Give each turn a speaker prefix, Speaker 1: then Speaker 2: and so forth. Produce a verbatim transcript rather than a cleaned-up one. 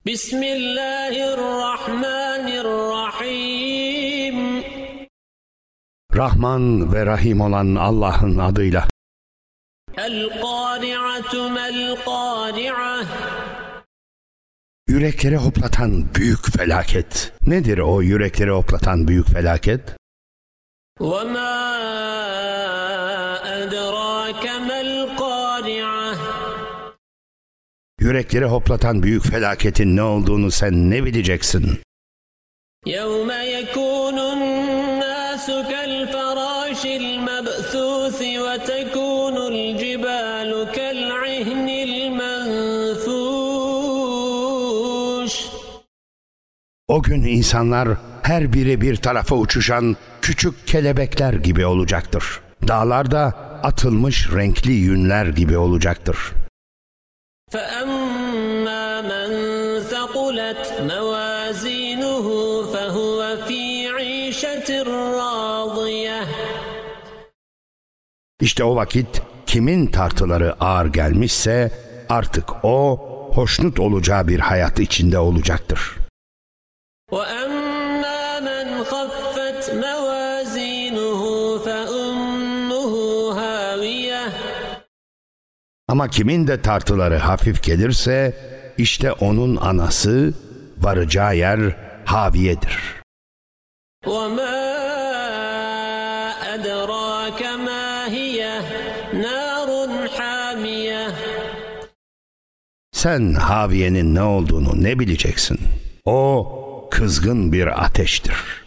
Speaker 1: Bismillahirrahmanirrahim.
Speaker 2: Rahman ve Rahim olan Allah'ın adıyla.
Speaker 1: El-Qari'atu mel-Qari'ah.
Speaker 2: Yürekleri hoplatan büyük felaket. Nedir o yürekleri hoplatan büyük felaket?
Speaker 1: وَمَا أَدْرَاكَ مَا الْقَارِعَةُ.
Speaker 2: Yürekleri hoplatan büyük felaketin ne olduğunu sen ne bileceksin?
Speaker 1: يَوْمَ يَكُونُ النَّاسُ كَالْفَرَاشِ الْمَبْثُوثِ وَتَكُونُ الْجِبَالُ كَالْعِهْنِ الْمَنْفُوشِ.
Speaker 2: O gün insanlar her biri bir tarafa uçuşan küçük kelebekler gibi olacaktır. Dağlar da atılmış renkli yünler gibi olacaktır.
Speaker 1: فَأَمَّا مَنْ ثَقُلَتْ مَوَازِينُهُ فَهُوَ فِي عِيشَةٍ رَاضِيَةٍ.
Speaker 2: İşte o vakit kimin tartıları ağır gelmişse artık o hoşnut olacağı bir hayat içinde olacaktır.
Speaker 1: وَأَمَّا مَنْ خَفَّتْ مَوَازِينُهُ فَأُمُّهُ هَاوِيَةٌ.
Speaker 2: Ama kimin de tartıları hafif gelirse işte onun anası varacağı yer haviyedir.
Speaker 1: وَمَا أَدْرَاكَ مَا هِيَهْ نَارٌ حَامِيَةٌ.
Speaker 2: Sen haviyenin ne olduğunu ne bileceksin? O kızgın bir ateştir.